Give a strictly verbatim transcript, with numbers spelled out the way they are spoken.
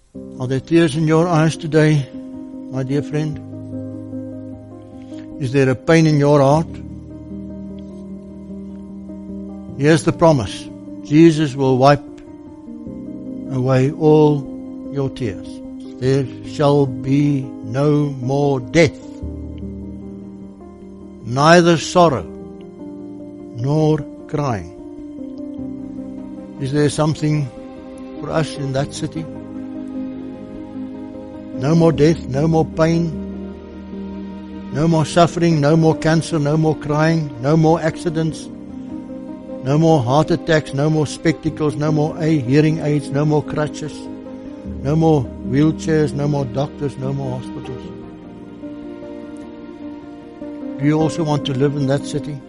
Are there tears in your eyes today, my dear friend? Is there a pain in your heart? Here's the promise. Jesus will wipe away all your tears. There shall be no more death, neither sorrow nor crying. Is there something for us in that city? No more death, no more pain, no more suffering, no more cancer, no more crying, no more accidents, no more heart attacks, no more spectacles, no more hearing aids, no more crutches, no more wheelchairs, no more doctors, no more hospitals. Do you also want to live in that city?